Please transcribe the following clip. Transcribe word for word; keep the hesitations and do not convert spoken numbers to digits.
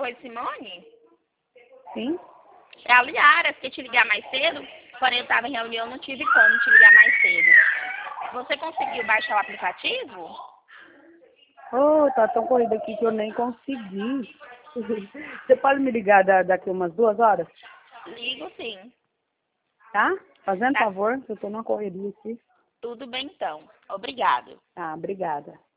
Oi, Simone? Sim? É a Liara, fiquei te ligar mais cedo, porém eu estava em reunião, não tive como te ligar mais cedo. Você conseguiu baixar o aplicativo? Oh, tá tão corrida aqui que eu nem consegui. Você pode me ligar da- daqui umas duas horas? Ligo sim. Tá? Fazendo Tá favor, eu tô numa correria aqui. tudo bem então. Obrigado. Ah, obrigada.